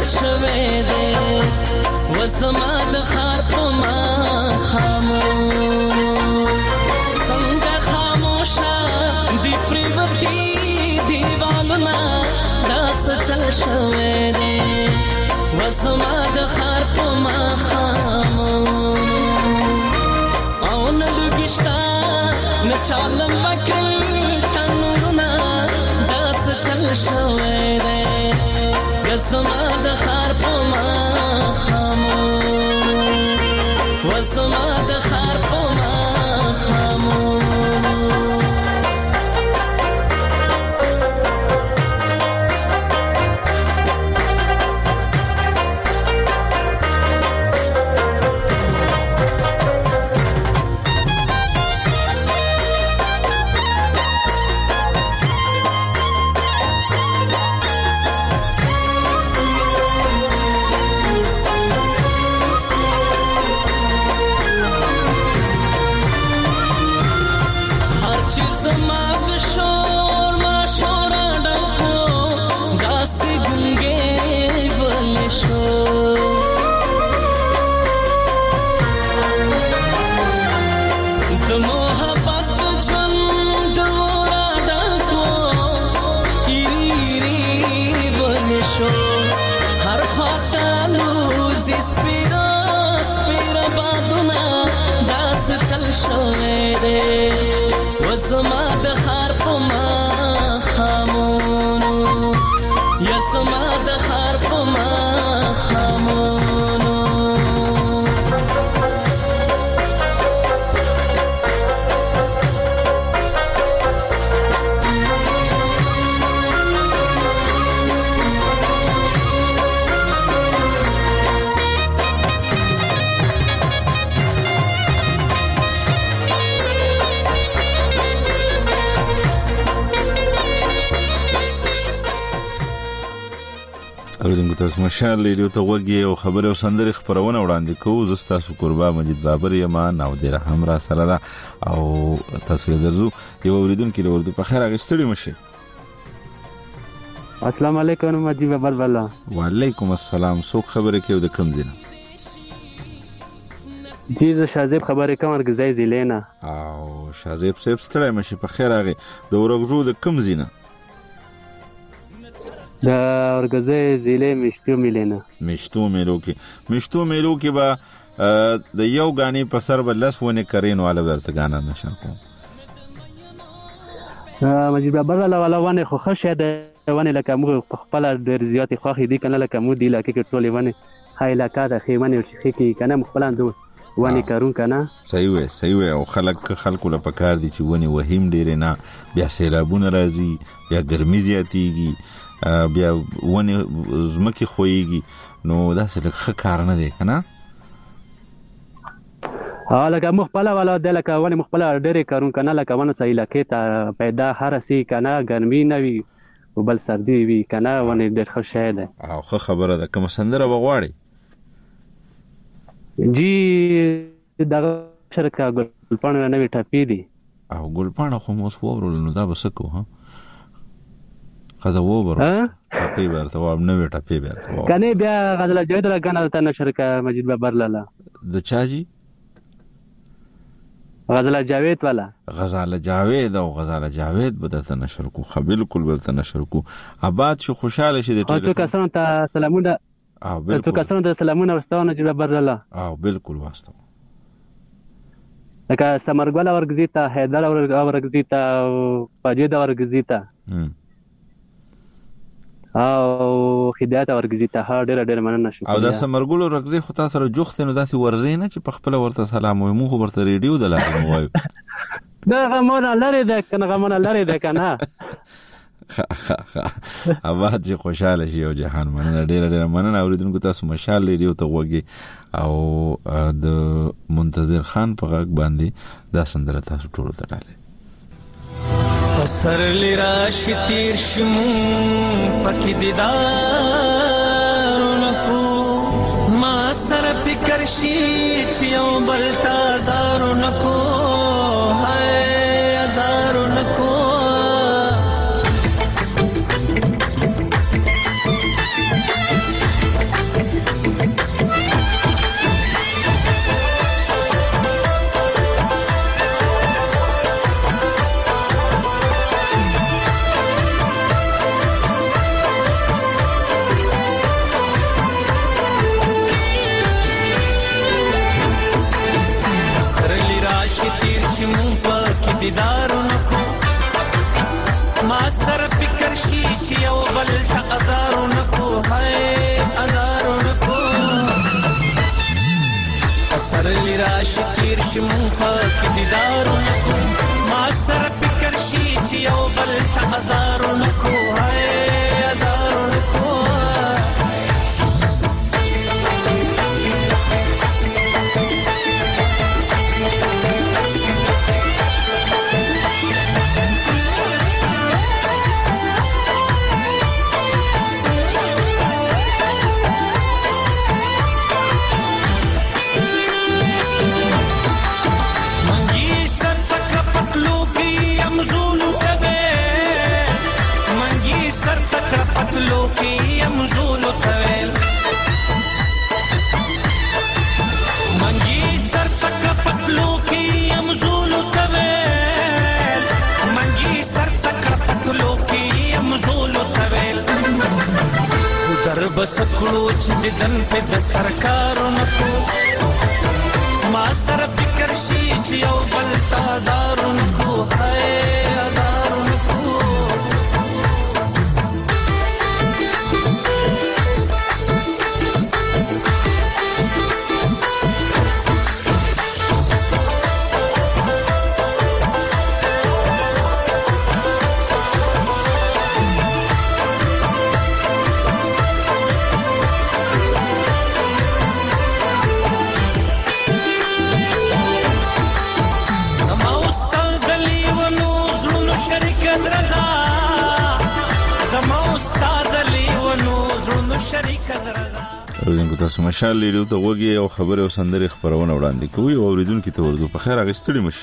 شوي دی وزما د خار په ما خامو څنګه خاموشه دی پریوتی دیوالونه داس چل شوي دی وزما د خار په ما خامو او نه لګشتا نه چالم وکړ تنورونه داس چل شوي دی وزما د خار په ما خامو وزما د خار په ما خامو وزما د خار په ما خامونو یزما د خار په ما خامونو اوریدونکو تاسو مشال ریډیو ته وګورئ او خبري او سندري خبرونه وړاندې کوو زه تاسو قربا مجید بابر یم نو د رحم را سره ده او تاسو درځو یو اوریدونکو ورته په خیر اغستړي مشه السلام علیکم مجید بابر والله وعلیکم السلام څوک خبره کوي د کم دینه جی زه شازیب خبره کوم ارګزای زیلینا او شازیب صاحب ستړی مشه په خیر اغه د ورغزو د کم زینه د ارګزای زیلې مشتو میلو کې با د یو غانی په سر بلس ونه کرین والا ورته غانا نشه کوم مجید بابر والا ونه خو خشه د ونه لکه موږ په خپل ډیر زیات خوخي دي کنه لکه مو دی لکه کې ټولې ونه هاي لکه د خیمنه چې کې کنه مخبلان دوه ونه کارون کنه صحیح او خلکو له پکار دي چې ونه وهم ډیر نه بیا سیلابونه راځي بیا ګرمي زیاتیږي بیا ونه زمکه خوېږي نو دا څه ښه کار نه دی کنه لکه مخبله والا د لکه ونه مخبله ډېرې کارون کنه لکه ونه صحیح لکه ته پیدا هر سي کنه ګرمي نه وي او بل سردی وي کنه ونه ډېر ښه شی ده او ښه خبره ده کوم سندره بغواړي جی دغه شرکه ګلپاڼه نه وی ټاپی دي او ګلپاڼه خو مو وورول نو دا بسکو ها قضا وبر ټاپی ورته و نو ټاپی ورته کنه بیا غزل جوید را غنه ته شرکه مجید بابر لاله د چاجي غزل جاوید والا غزل جاوید او غزل جاوید بدته نشر کو خبل کل بدته نشر کو آباد شو خوشاله شه د ټول کسانو ته سلامونه او بالکل کسانو ته سلامونه واستونه چې بابر لاله او بالکل واسطه لکه سمرګل ورګزیتا حیدر ورګزیتا پاجید ورګزیتا او خدایت ورګزیتا ها ډېر مننه شکر او دا سمرګل ورګزی خو تاسو سره جوخت نه داسي ورزي نه چې په خپل ورته سلام وي مو خو ورته ریډیو د لاره وایو دا غمونه لري ده کنه آباد چې خوشاله شي او جهان مننه ډېر مننه اوریدونکو تاسو مشال ریډیو ته وګورئ او د منتظر خان په غږ باندې دا سندره تاسو ټول ته ډالې پسر لرا شتیر شمو پکې دیدار نکو ما سره فکر شي چې یو بل تازار نکو هاي ازار نکو چې مونږ پکې دیدار نکو ما سره فکر شي چې یو بل ته ازار نکو هاي ازار نکو اثر لرا شکیر شي مونږ پکې دیدار نکو ما سره فکر شي چې یو بل ته ازار نکو هاي ازار نکو لوکی امزول تویل منگی سر تک پتلوکی امزول تویل منگی سر تک پتلوکی امزول تویل در بسکلو چې د ځن په د سرکارونو کو ما سره فکر شي چې یو بل تازارونو کو هاي ازارونو کو اوریدونکو تاسو مشال لیدو ته وګي او خبره او سندري خبرونه وړاندې کوي او اوریدونکو ته ورته په خیر اغستړي مشي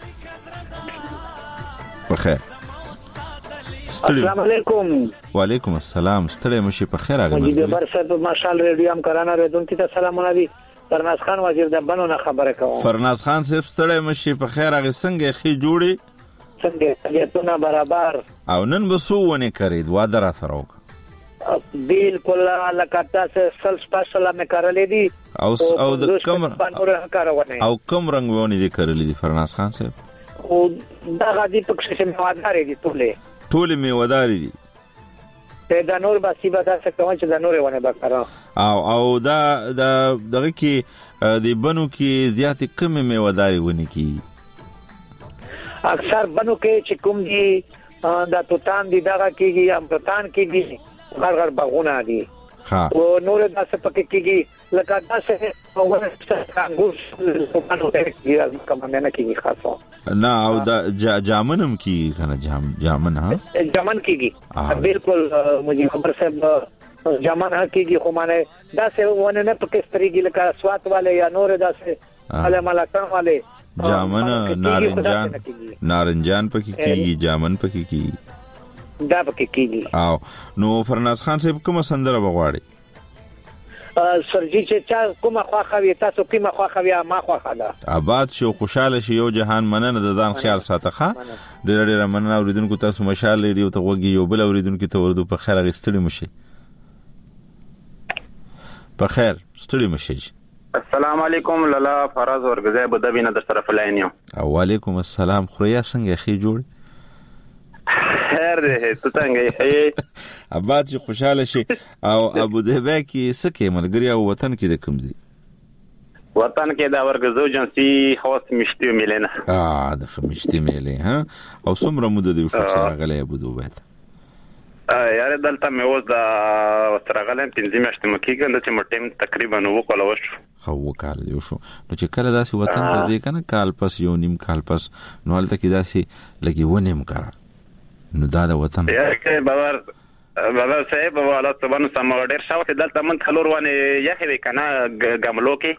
په خیر السلام علیکم وعلیکم السلام ستړي مشي په خیر اغستړي مجید بر صاحب مشال ریډیو هم کرانه اوریدونکو ته سلامونه دي فرناز خان وزیر د بنو نه خبره کوم فرناز خان صاحب ستړي مشي په خیر اغستنګ خي جوړي څنګه ته برابر او نن بسونه کړی وا درا سره وک بالکل لکه سل سپیشل مې کارلې دي او د کوم رنگ ونه دي کارلې دي فرناز خان صاحب او دا غادي پکښې میوادارې دي ټولې میوادارې دي دا نور باسي به تاسو کوم چې دا نور ونه بکره او دا دغه کې د بنو کې زیاتې کم میوادارې ونه کی اکثر بنو کې چې کوم دي دا توتان دي دغه کېږي امرتان کېږي غرغر باغونه دي او نور داسې پکې کېږي لکه داسې انګور کوم نه کېږي خاصه نه او دا جامنم کېږي کنه جامن ها جامن کېږي بالکل مجھے خبر صاحب جامن کېږي خو معنی داسې ونه نه پکې ستريږي لکه سوات والے یا نور داسې علي ملکان والے جامن نارنجان پکې کېږي جامن پکې کېږي دا پکې کېږي او نو فرناز خان صاحب کومه سندره بغواړي سرجی چې چا کومه خواخوي تاسو کومه خواخوي ما خواخاله آباد شو خوشاله شي یو جهان مننه د ځان خیال ساتخه ډېر مننه اوریدونکو تاسو مشال ریډیو ته وګي یو بل اوریدونکو ته ورته په خیر غستړي مشي په خیر ستړي مشي السلام علیکم لالا فراز ورغزه بدوینه در طرف لاینیو وعلیکم السلام خوریا څنګه خې جوړ خیر ده ته څنګه یې آباد چې خوشاله شي او ابو ظبي کې سکه ملګری او وطن کې د کمزي وطن کې دا ورغزو جنسي خاص مشتي ملنه د خمشتي ملي ها او څومره مده دی شو چې راغلی ابو ظبي یاره دلته مې اوس دا سترغلم 15 میاشتې مکه کې چې مټیم تقریبا وکول وشو خو وکاله دی شو نو چې کله داسې وطن ته ځي کنه کال پس یو نیم کال پس نو هلته کې داسې لګي ونیم کار نو دا د وطن یاره بابا صاحب والا سبحان سم ډیر شاو چې دلته من خلور ونه یخې کنه ګملو کې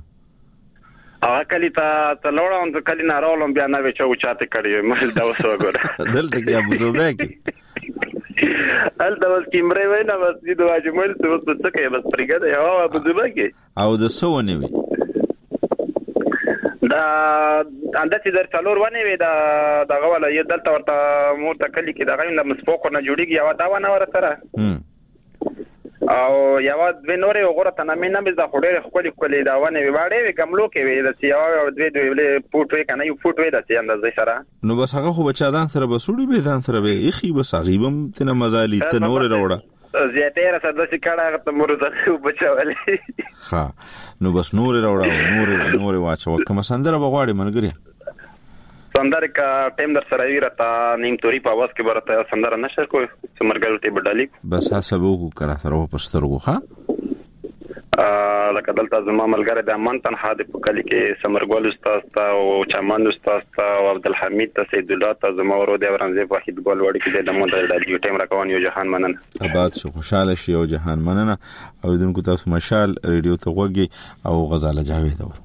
کلی ته لوړم ته کلی نه راولم بیا نه وچو چاته کړی مې دا وسو ګور دلته کې ابو ظبي کې الته بس کیمره وینا بس دې واجب مل څه څه کې بس پرګه دی او ابو ظبي کې او د سونه وي دا اندته چې در څلور ونه وي دا دغه ولا یو دلته ورته مور ته کلی کې دغه نه مسفوق نه جوړیږي او دا ونه ور سره او یو دوی نورې وګوره تنامې نه مې د خوري خولي کولې دا ونه ویواړې وی کملو کې وی د یو دوی فوټ وی کنه یو فوټ وی د اندازې سره نو بس هغه خو بچادان سره بسوړي به ځان سره به اخی بس غیبم تنه مزالي ته نورې راوړه زیاتې را سره د کړه ته مرزه بچولې ها نو بس نورې راوړه نورې واچو کوم سندره بغواړي ملګری سندره کا ټیم در سره ویرته نیم توري په आवाज کې برته سندره نشر کوی سمرګل ته بدالي بس حساب وکړه کرا سره په سترګو ها لکه دلته زما ملګری د امن تنها د پکالي کې سمرګل استاد او چمن استاد او عبدالحمید ته سید الله ته زما ورو د ورنځي واحد ګول وړي کې د مونږ د ټیم راکوان یو جهان مننه آباد شو خوشاله شي او جهان مننه او دونکو تاسو مشال ریډیو ته وګي او غزاله جاوید اور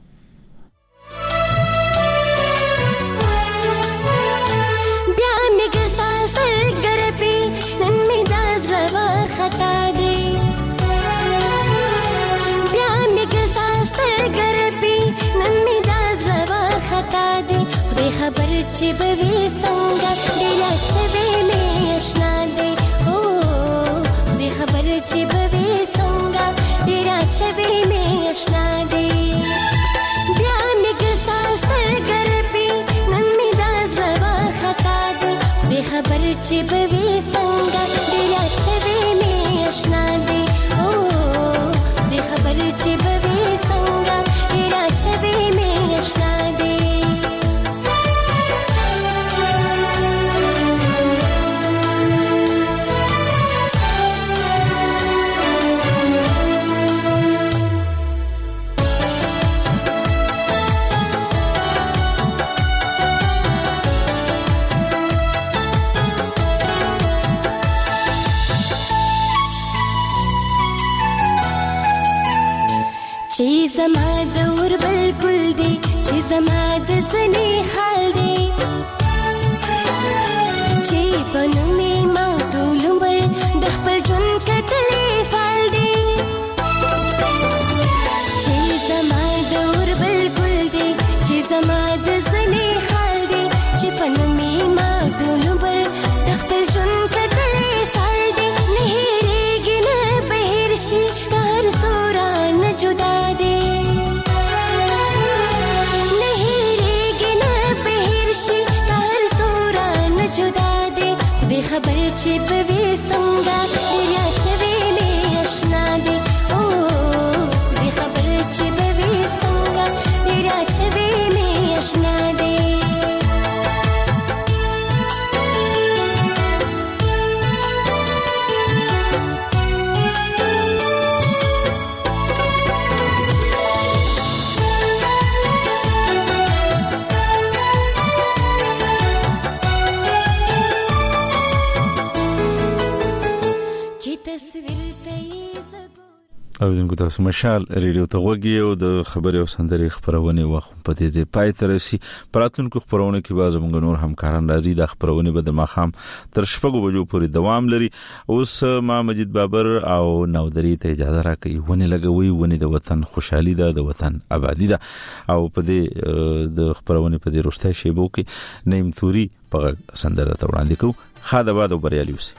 خبر چې به وي څنګه ډېر چوي مې آشنا دی او دې خبر چې به وي څنګه ډېر چوي مې آشنا دی بیا مې ګساس ګربي نن مې دا زړه خطا دی دې خبر چې به وي څنګه ډېر چوي مې آشنا دی او دې خبر چې به وي څنګه ډېر چوي مې آشنا دی چې زما د ور بلکل دی چې زما د زنی حال دی چې بنو می ما ټول عمر د خپل ژوند کتلې فال دی چې زما د ور بلکل دی چې زما د زنی حال دی چې بنو می ما ټول عمر د خپل ژوند کتلې فال دی نه هېریږي نه بهر شي هر سورا نه جدا خبر چې به وي څنګه ډېر چوي مې آشنا دی او دې خبر چې به وي څنګه ډېر چوي مې آشنا دی او دغه تاسو مشال ریډیو ته وګورئ او د خبري او سندري خبرونه وخت په دې پای تر شي پراتونکو خبرونه کې باز موږ نور همکاران راځي د خبرونه به د ماخام تر شپږو بجو پورې دوام لري اوس ما مجید بابر او نودری ته اجازه راکړي ونی لګوي ونی د وطن خوشحالي ده د وطن آبادی ده او په دې د خبرونه په دې روسته شیبو کې نیم توري په سندره ته وړاندې کوو خاله باد او بریالي اوسئ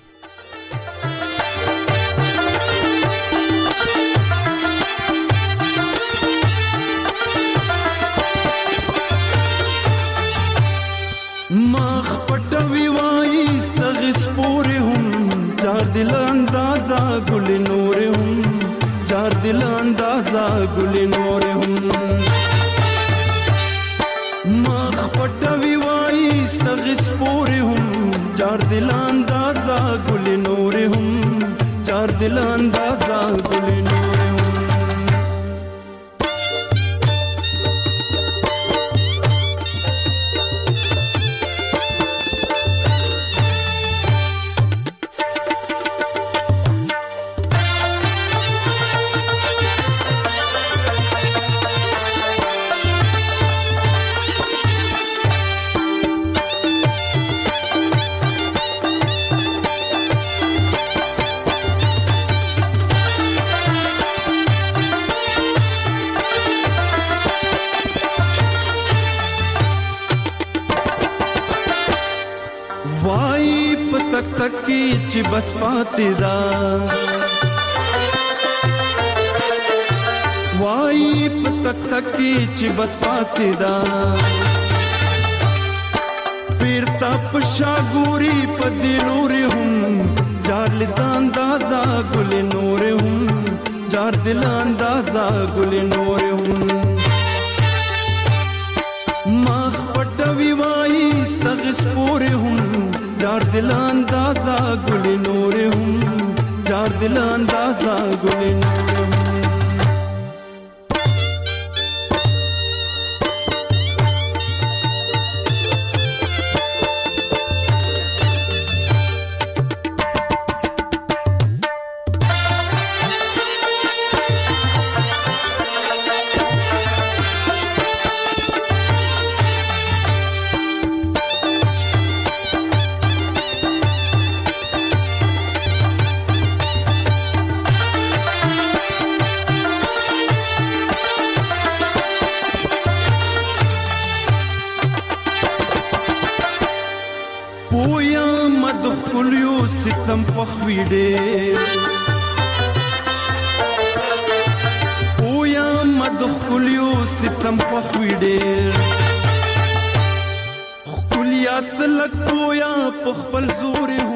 مخ پټوي وای استغس پورې هم چار دل اندازا ګل نور هم چار دل اندازا ګل نور هم مخ پټوي وای استغس پورې هم چار دل اندازا ګل نور هم چار دل اندازا ګل نور وای پتک تک کی چې بس پاتې دا وای په تک تک چې بس پاتې دا پیرتا پشا ګوري په دې نور هم جار لتا اندازا ګل نور هم جار دل اندازا ګل نور هم مخ پټوي وای استغس پور هم جار دل اندازا ګل نور هم جار دل اندازا ګل نور هم خپل زور